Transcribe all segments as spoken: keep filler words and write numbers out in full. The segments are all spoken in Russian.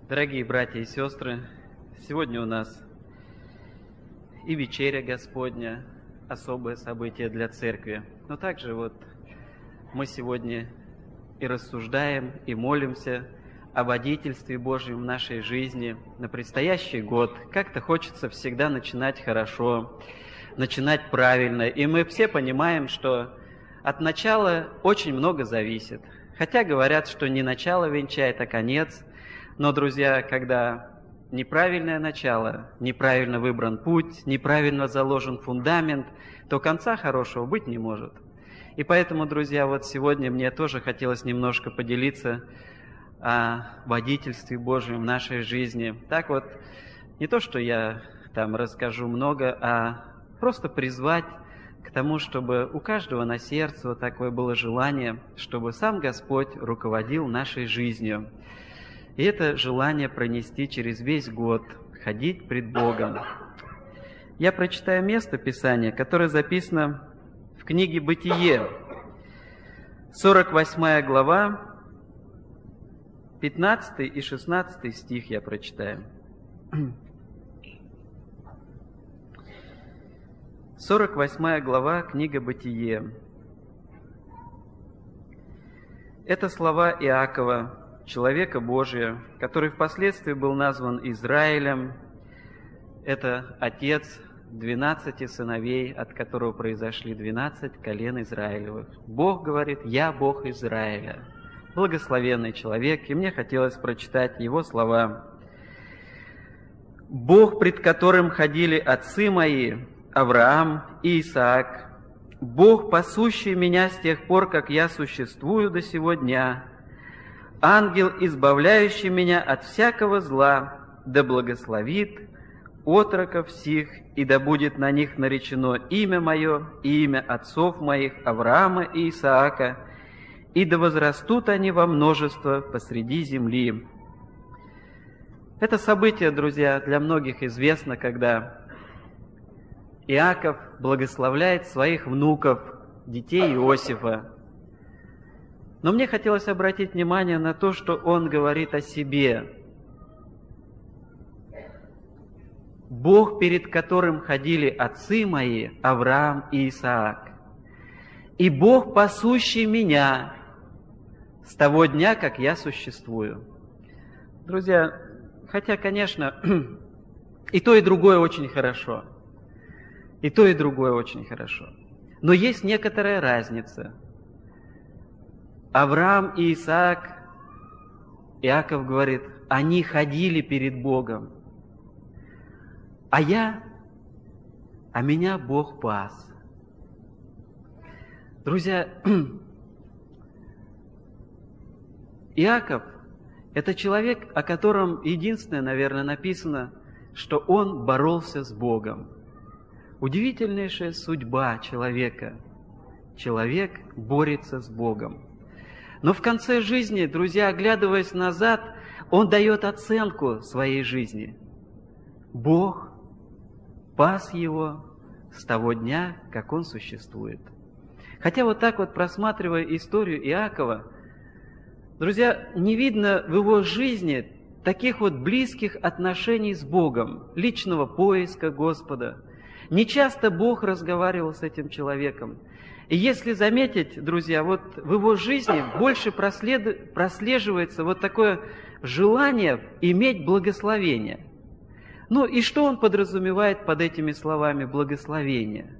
Дорогие братья и сестры, сегодня у нас и вечеря Господня, особое событие для церкви. Но также вот мы сегодня и рассуждаем, и молимся о водительстве Божьем в нашей жизни на предстоящий год. Как-то хочется всегда начинать хорошо, начинать правильно. И мы все понимаем, что от начала очень много зависит. Хотя говорят, что не начало венчает, а конец. Но, друзья, когда неправильное начало, неправильно выбран путь, неправильно заложен фундамент, то конца хорошего быть не может. И поэтому, друзья, вот сегодня мне тоже хотелось немножко поделиться о водительстве Божьем в нашей жизни. Так вот, не то, что я там расскажу много, а просто призвать к тому, чтобы у каждого на сердце вот такое было желание, чтобы сам Господь руководил нашей жизнью. И это желание пронести через весь год, ходить пред Богом. Я прочитаю место Писания, которое записано в книге «Бытие», сорок восьмая глава, пятнадцатый и шестнадцатый стих я прочитаю. сорок восьмая глава, книга «Бытие». Это слова Иакова, человека Божия, который впоследствии был назван Израилем. Это отец двенадцати сыновей, от которого произошли двенадцать колен Израилевых. Бог говорит: «Я Бог Израиля». Благословенный человек, и мне хотелось прочитать его слова. «Бог, пред которым ходили отцы мои, Авраам и Исаак, Бог, пасущий меня с тех пор, как я существую до сего дня, ангел, избавляющий меня от всякого зла, да благословит отроков сих, и да будет на них наречено имя мое и имя отцов моих Авраама и Исаака, и да возрастут они во множество посреди земли». Это событие, друзья, для многих известно, когда Иаков благословляет своих внуков, детей Иосифа. Но мне хотелось обратить внимание на то, что он говорит о себе. Бог, перед которым ходили отцы мои, Авраам и Исаак, и Бог, пасущий меня с того дня, как я существую. Друзья, хотя, конечно, и то, и другое очень хорошо. И то, и другое очень хорошо. Но есть некоторая разница. Авраам и Исаак, Иаков говорит, они ходили перед Богом. А я, а меня Бог пас. Друзья, Иаков – это человек, о котором единственное, наверное, написано, что он боролся с Богом. Удивительнейшая судьба человека. Человек борется с Богом. Но в конце жизни, друзья, оглядываясь назад, он дает оценку своей жизни. Бог пас его с того дня, как он существует. Хотя вот так вот, просматривая историю Иакова, друзья, не видно в его жизни таких вот близких отношений с Богом, личного поиска Господа. Не часто Бог разговаривал с этим человеком. И если заметить, друзья, вот в его жизни больше прослед... прослеживается вот такое желание иметь благословение. Ну и что он подразумевает под этими словами «благословение»?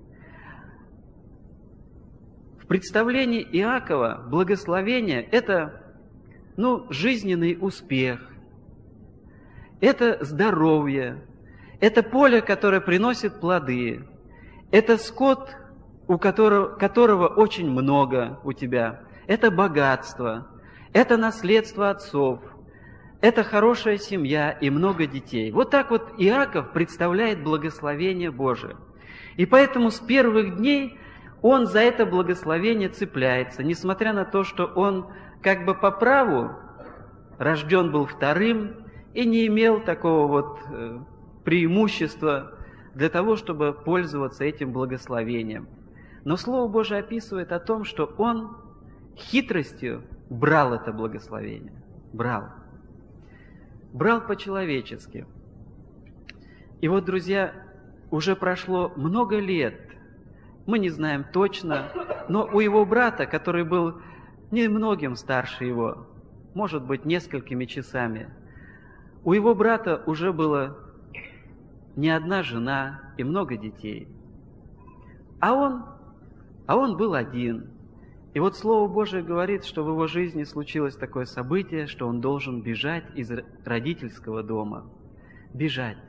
В представлении Иакова благословение – это, ну, жизненный успех, это здоровье, это поле, которое приносит плоды, это скот, у которого, которого очень много у тебя, это богатство, это наследство отцов, это хорошая семья и много детей. Вот так вот Иаков представляет благословение Божие. И поэтому с первых дней он за это благословение цепляется, несмотря на то, что он как бы по праву рожден был вторым и не имел такого вот преимущества для того, чтобы пользоваться этим благословением. Но Слово Божие описывает о том, что он хитростью брал это благословение. Брал. брал по-человечески. И вот, друзья, уже прошло много лет, мы не знаем точно, но у его брата, который был немногим старше его, может быть, несколькими часами, у его брата уже было не одна жена и много детей. А он, а он был один. И вот Слово Божие говорит, что в его жизни случилось такое событие, что он должен бежать из родительского дома. Бежать.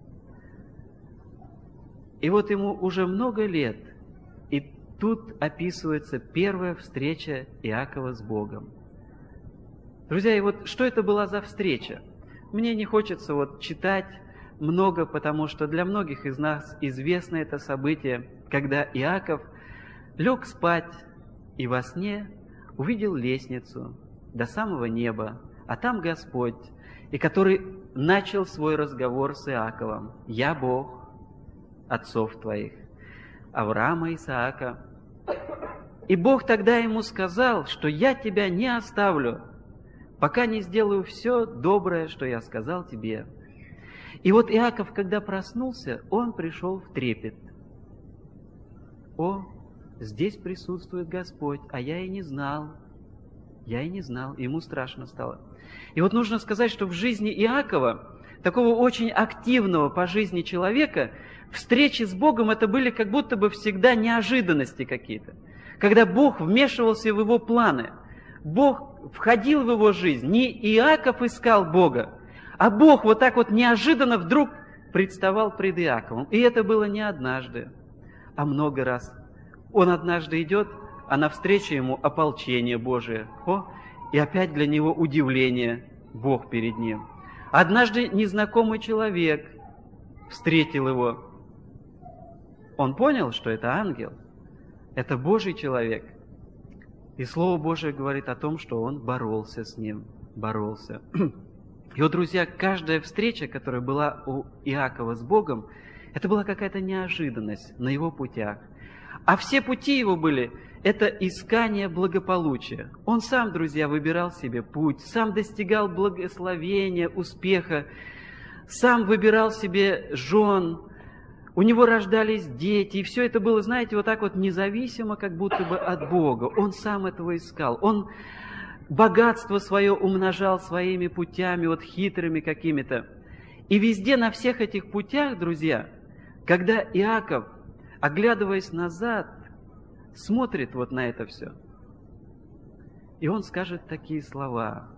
И вот ему уже много лет, и тут описывается первая встреча Иакова с Богом. Друзья, и вот что это была за встреча? Мне не хочется вот читать много, потому что для многих из нас известно это событие, когда Иаков лег спать и во сне увидел лестницу до самого неба, а там Господь, и который начал свой разговор с Иаковом. «Я Бог отцов твоих, Авраама, Исаака». И Бог тогда ему сказал, что «я тебя не оставлю, пока не сделаю все доброе, что я сказал тебе». И вот Иаков, когда проснулся, он пришел в трепет. О, здесь присутствует Господь, а я и не знал. Я и не знал, ему страшно стало. И вот нужно сказать, что в жизни Иакова, такого очень активного по жизни человека, встречи с Богом это были как будто бы всегда неожиданности какие-то. Когда Бог вмешивался в его планы, Бог входил в его жизнь. Не Иаков искал Бога, а Бог вот так вот неожиданно вдруг представал пред Иаковом. И это было не однажды, а много раз. Он однажды идет, а навстречу ему ополчение Божие. О, и опять для него удивление, Бог перед ним. Однажды незнакомый человек встретил его. Он понял, что это ангел, это Божий человек. И Слово Божие говорит о том, что он боролся с ним, боролся. И вот, друзья, каждая встреча, которая была у Иакова с Богом, это была какая-то неожиданность на его путях. А все пути его были – это искание благополучия. Он сам, друзья, выбирал себе путь, сам достигал благословения, успеха, сам выбирал себе жен, у него рождались дети, и все это было, знаете, вот так вот независимо, как будто бы от Бога. Он сам этого искал. Он богатство свое умножал своими путями, вот хитрыми какими-то. И везде на всех этих путях, друзья, когда Иаков, оглядываясь назад, смотрит вот на это все, и он скажет такие слова: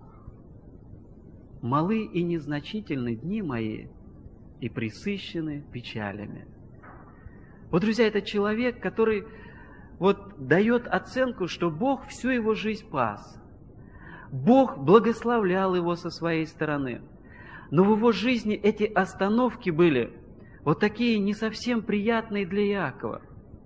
«Малы и незначительны дни мои, и пресыщены печалями». Вот, друзья, это человек, который вот дает оценку, что Бог всю его жизнь пас. Бог благословлял его со своей стороны. Но в его жизни эти остановки были вот такие не совсем приятные для Иакова.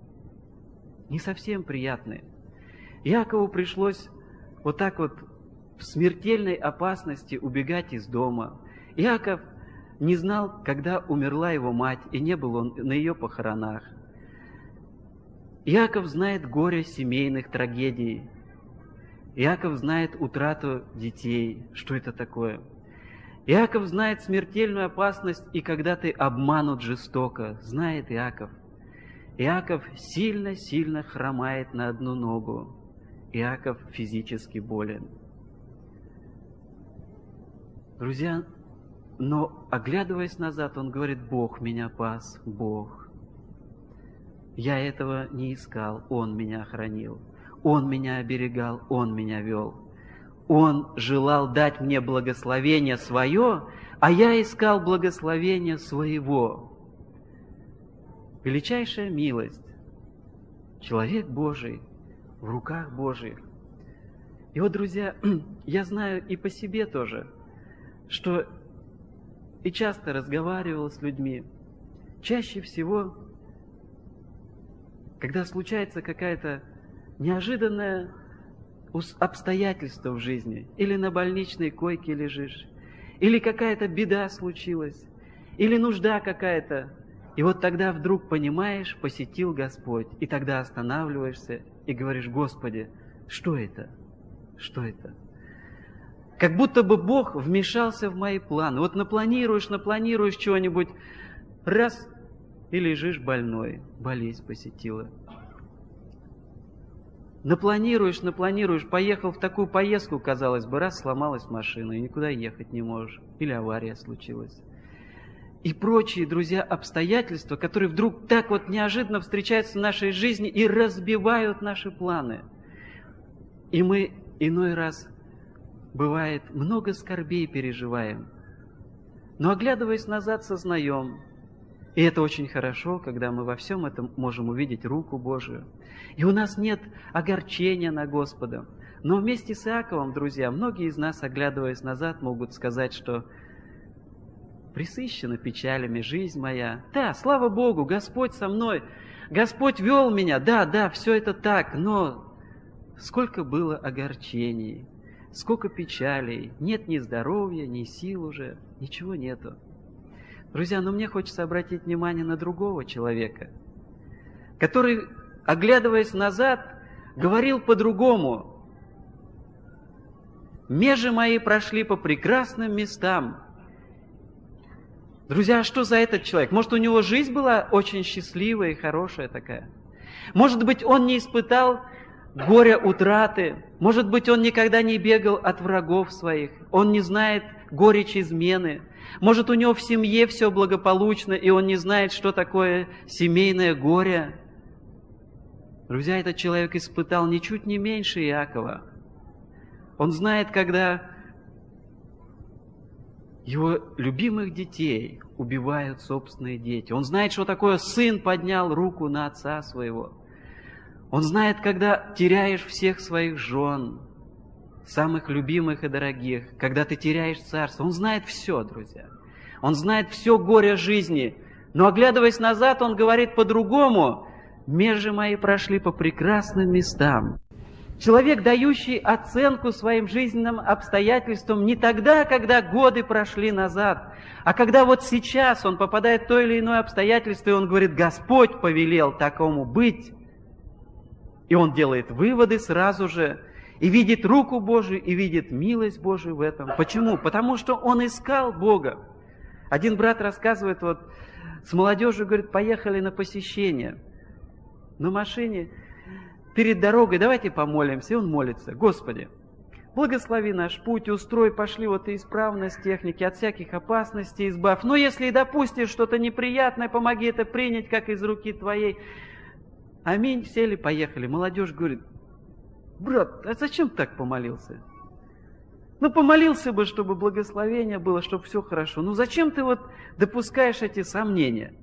Не совсем приятные. Иакову пришлось вот так вот в смертельной опасности убегать из дома. Иаков не знал, когда умерла его мать, и не был он на ее похоронах. Иаков знает горе семейных трагедий. Иаков знает утрату детей, что это такое. Иаков знает смертельную опасность, и когда ты обманут жестоко, знает Иаков. Иаков сильно-сильно хромает на одну ногу. Иаков физически болен. Друзья, но, оглядываясь назад, он говорит: Бог меня пас, Бог. Я этого не искал, Он меня хранил. Он меня оберегал, Он меня вел. Он желал дать мне благословение свое, а я искал благословение своего. Величайшая милость. Человек Божий в руках Божьих. И вот, друзья, я знаю и по себе тоже, что и часто разговаривал с людьми. Чаще всего, когда случается какая-то неожиданное обстоятельство в жизни, или на больничной койке лежишь, или какая-то беда случилась, или нужда какая-то, и вот тогда вдруг понимаешь, посетил Господь, и тогда останавливаешься и говоришь: Господи, что это? Что это? Как будто бы Бог вмешался в мои планы. Вот напланируешь, напланируешь чего-нибудь, раз, и лежишь больной, болезнь посетила. Напланируешь, напланируешь, поехал в такую поездку, казалось бы, раз сломалась машина, и никуда ехать не можешь, или авария случилась. И прочие, друзья, обстоятельства, которые вдруг так вот неожиданно встречаются в нашей жизни и разбивают наши планы. И мы иной раз, бывает, много скорбей переживаем, но, оглядываясь назад, сознаем, и это очень хорошо, когда мы во всем этом можем увидеть руку Божию. И у нас нет огорчения на Господа. Но вместе с Иаковом, друзья, многие из нас, оглядываясь назад, могут сказать, что пресыщена печалями жизнь моя. Да, слава Богу, Господь со мной, Господь вел меня, да, да, все это так, но сколько было огорчений, сколько печалей, нет ни здоровья, ни сил уже, ничего нету. Друзья, но мне хочется обратить внимание на другого человека, который, оглядываясь назад, говорил по-другому. «Межи мои прошли по прекрасным местам». Друзья, а что за этот человек? Может, у него жизнь была очень счастливая и хорошая такая? Может быть, он не испытал горя утраты? Может быть, он никогда не бегал от врагов своих? Он не знает горечь измены? Может, у него в семье все благополучно, и он не знает, что такое семейное горе? Друзья, этот человек испытал ничуть не меньше Иакова. Он знает, когда его любимых детей убивают собственные дети. Он знает, что такое сын поднял руку на отца своего. Он знает, когда теряешь всех своих жен, самых любимых и дорогих, когда ты теряешь царство. Он знает все, друзья. Он знает все горе жизни. Но, оглядываясь назад, он говорит по-другому. «Межи мои прошли по прекрасным местам». Человек, дающий оценку своим жизненным обстоятельствам не тогда, когда годы прошли назад, а когда вот сейчас он попадает в то или иное обстоятельство, и он говорит: «Господь повелел такому быть». И он делает выводы сразу же, и видит руку Божию, и видит милость Божию в этом. Почему? Потому что он искал Бога. Один брат рассказывает, вот с молодежью, говорит, поехали на посещение. На машине, перед дорогой, давайте помолимся. И он молится: «Господи, благослови наш путь, устрой, пошли вот и исправность техники, от всяких опасностей избавь. Но если и допустишь что-то неприятное, помоги это принять, как из руки Твоей». Аминь, сели, поехали. Молодежь говорит: «Брат, а зачем так помолился? Ну, помолился бы, чтобы благословение было, чтобы все хорошо. Ну, зачем ты вот допускаешь эти сомнения?»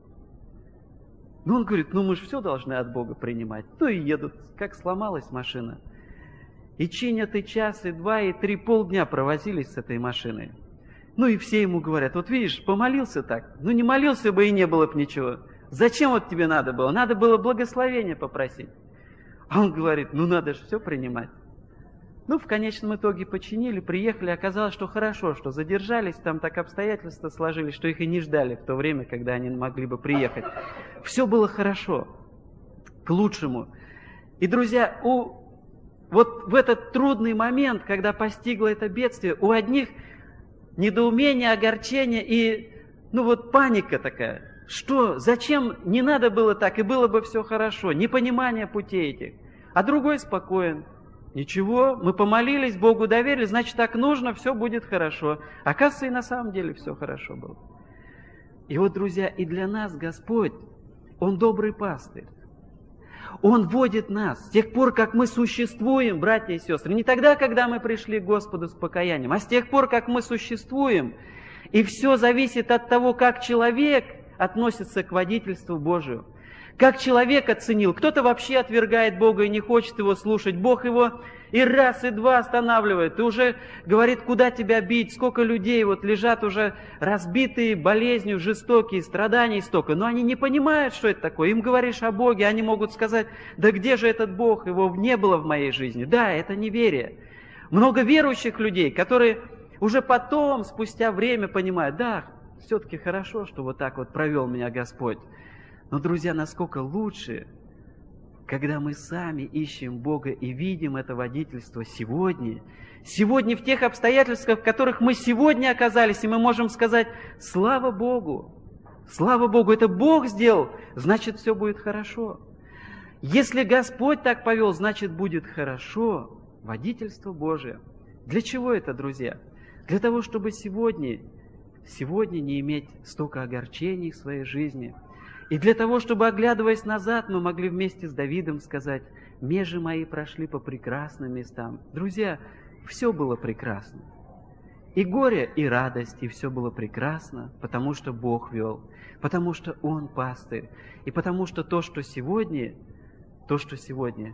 Ну, он говорит: «Ну, мы же все должны от Бога принимать». Ну, и едут, как сломалась машина. И чинят и час, и два, и три, полдня провозились с этой машиной. Ну, и все ему говорят: «Вот видишь, помолился так. Ну, не молился бы, и не было бы ничего. Зачем вот тебе надо было? Надо было благословения попросить». А он говорит: «Ну, надо же все принимать». Ну, в конечном итоге починили, приехали, оказалось, что хорошо, что задержались, там так обстоятельства сложились, что их и не ждали в то время, когда они могли бы приехать. Все было хорошо, к лучшему. И, друзья, у, вот в этот трудный момент, когда постигло это бедствие, у одних недоумение, огорчение и, ну вот, паника такая. Что? Зачем? Не надо было так, и было бы все хорошо. Непонимание путей этих. А другой спокоен. Ничего, мы помолились, Богу доверили, значит, так нужно, все будет хорошо. Оказывается, и на самом деле все хорошо было. И вот, друзья, и для нас Господь, Он добрый пастырь. Он водит нас с тех пор, как мы существуем, братья и сестры. Не тогда, когда мы пришли к Господу с покаянием, а с тех пор, как мы существуем. И все зависит от того, как человек относится к водительству Божию. Как человек оценил. Кто-то вообще отвергает Бога и не хочет Его слушать. Бог его и раз, и два останавливает. И уже говорит: куда тебя бить? Сколько людей вот лежат уже разбитые болезнью, жестокие, страданий столько. Но они не понимают, что это такое. Им говоришь о Боге, они могут сказать: да где же этот Бог? Его не было в моей жизни. Да, это неверие. Много верующих людей, которые уже потом, спустя время понимают: да, все-таки хорошо, что вот так вот провел меня Господь. Но, друзья, насколько лучше когда мы сами ищем Бога и видим это водительство сегодня, сегодня в тех обстоятельствах, в которых мы сегодня оказались, и мы можем сказать: слава Богу, слава Богу, это Бог сделал, значит, все будет хорошо. Если Господь так повел, значит, будет хорошо. Водительство Божие. Для чего это, друзья? Для того, чтобы сегодня, сегодня не иметь столько огорчений в своей жизни. И для того, чтобы, оглядываясь назад, мы могли вместе с Давидом сказать: «Межи мои прошли по прекрасным местам». Друзья, все было прекрасно. И горе, и радость, и все было прекрасно, потому что Бог вел, потому что Он пастырь, и потому что то, что сегодня, то, что сегодня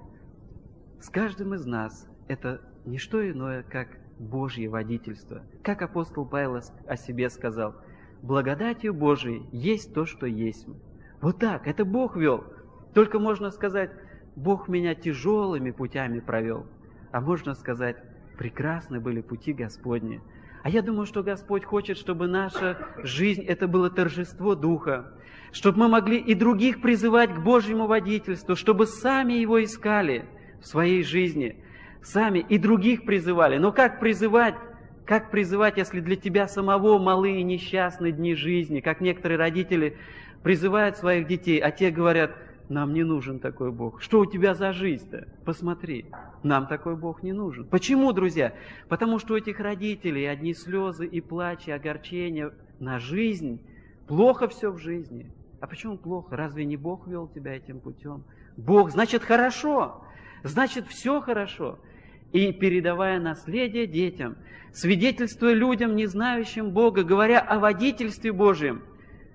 с каждым из нас, это не что иное, как Божье водительство. Как апостол Павел о себе сказал: «Благодатью Божией есть то, что есть». Вот так, это Бог вел. Только можно сказать: Бог меня тяжелыми путями провел. А можно сказать: прекрасны были пути Господни. А я думаю, что Господь хочет, чтобы наша жизнь, это было торжество Духа, чтобы мы могли и других призывать к Божьему водительству, чтобы сами Его искали в своей жизни, сами и других призывали. Но как призывать? Как призывать, если для тебя самого малы и несчастны дни жизни? Как некоторые родители призывают своих детей, а те говорят: нам не нужен такой Бог. Что у тебя за жизнь-то? Посмотри, нам такой Бог не нужен. Почему, друзья? Потому что у этих родителей одни слезы и плач, и огорчения на жизнь. Плохо все в жизни. А почему плохо? Разве не Бог вел тебя этим путем? Бог, значит, хорошо. Значит, все хорошо. И передавая наследие детям, свидетельствуя людям, не знающим Бога, говоря о водительстве Божьем,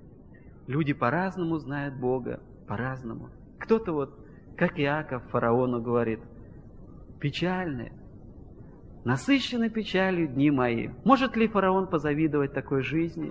люди по-разному знают Бога, по-разному. Кто-то вот, как Иаков, фараону говорит: печальные, насыщены печалью дни мои. Может ли фараон позавидовать такой жизни?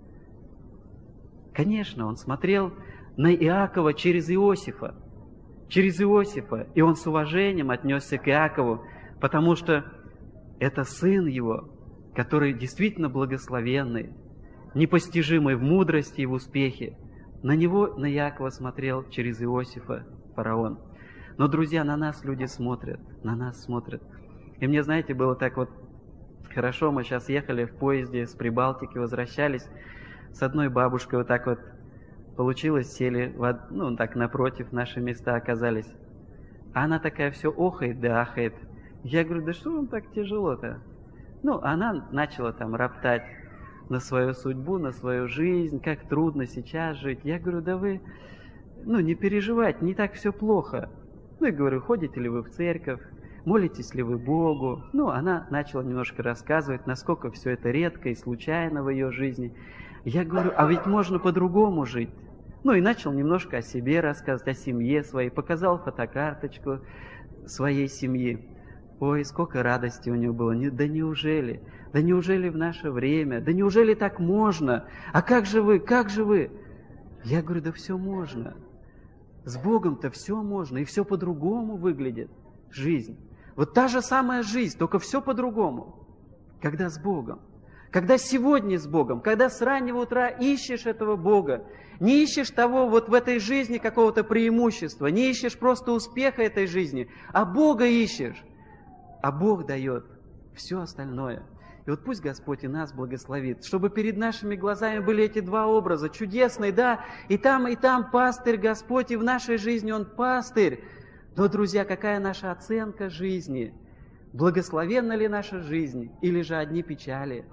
Конечно, он смотрел на Иакова через Иосифа, через Иосифа, и он с уважением отнесся к Иакову, потому что это сын его, который действительно благословенный, непостижимый в мудрости и в успехе. На него, на Иакова смотрел через Иосифа фараон. Но, друзья, на нас люди смотрят, на нас смотрят. И мне, знаете, было так вот хорошо, мы сейчас ехали в поезде с Прибалтики, возвращались, с одной бабушкой вот так вот получилось, сели, в, ну, так напротив, наши места оказались. А она такая все охает да ахает. Я говорю: да что вам так тяжело-то? Ну, она начала там роптать на свою судьбу, на свою жизнь, как трудно сейчас жить. Я говорю: да вы, ну, не переживайте, не так все плохо. Ну, и говорю: ходите ли вы в церковь, молитесь ли вы Богу? Ну, она начала немножко рассказывать, насколько все это редко и случайно в ее жизни. Я говорю: а ведь можно по-другому жить. Ну, и начал немножко о себе рассказывать, о семье своей, показал фотокарточку своей семьи. Ой, сколько радости у нее было. Да неужели? Да неужели в наше время? Да неужели так можно? А как же вы? Как же вы? Я говорю: да все можно. С Богом-то все можно, и все по-другому выглядит жизнь. Вот та же самая жизнь, только все по-другому. Когда с Богом. Когда сегодня с Богом, когда с раннего утра ищешь этого Бога, не ищешь того вот в этой жизни какого-то преимущества, не ищешь просто успеха этой жизни, а Бога ищешь. А Бог дает все остальное. И вот пусть Господь и нас благословит, чтобы перед нашими глазами были эти два образа, чудесные, да, и там, и там пастырь Господь, и в нашей жизни Он пастырь. Но, друзья, какая наша оценка жизни? Благословенна ли наша жизнь, или же одни печали?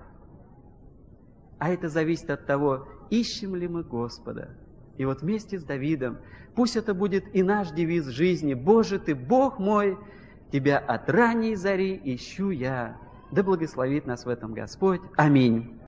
А это зависит от того, ищем ли мы Господа. И вот вместе с Давидом, пусть это будет и наш девиз жизни: «Боже, Ты Бог мой, Тебя от ранней зари ищу я». Да благословит нас в этом Господь. Аминь.